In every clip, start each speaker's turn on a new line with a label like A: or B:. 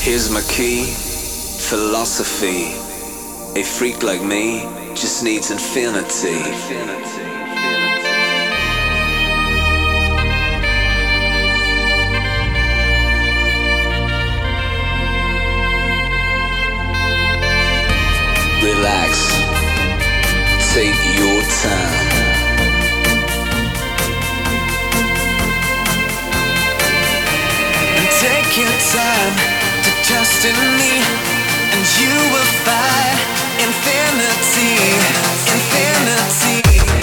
A: Here's my key, philosophy. A freak like me just needs infinity. Relax, take your time.
B: And take your time to trust in me, and you will find infinity, infinity.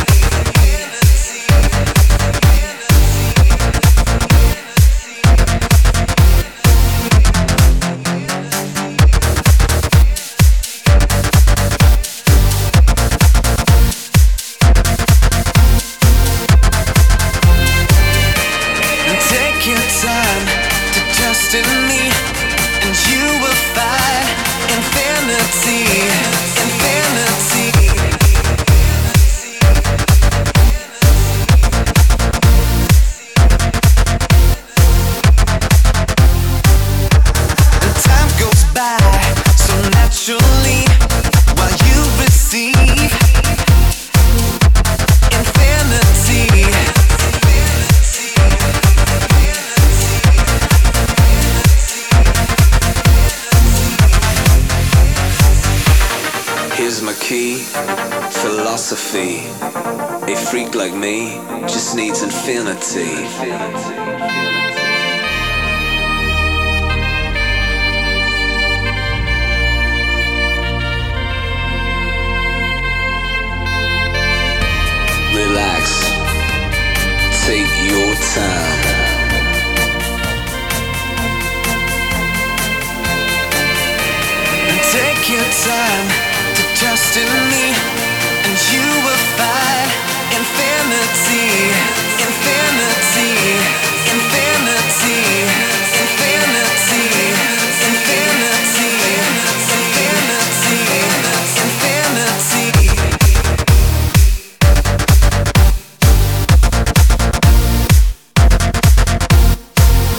B: Take your time to trust in me, and you will find infinity, infinity. And time goes by so naturally while you receive infinity.
A: Here's my key, philosophy. A freak like me just needs infinity. Relax, take your time.
B: And take your time to trust in me, and you will find infinity, infinity, infinity, infinity, infinity, infinity, infinity.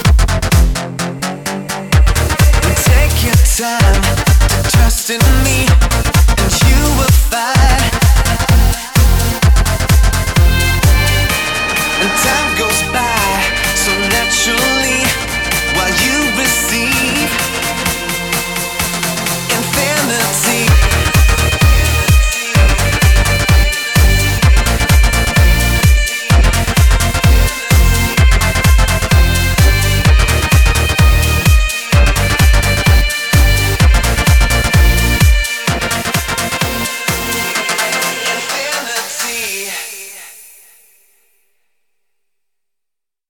B: And take your time to trust in me,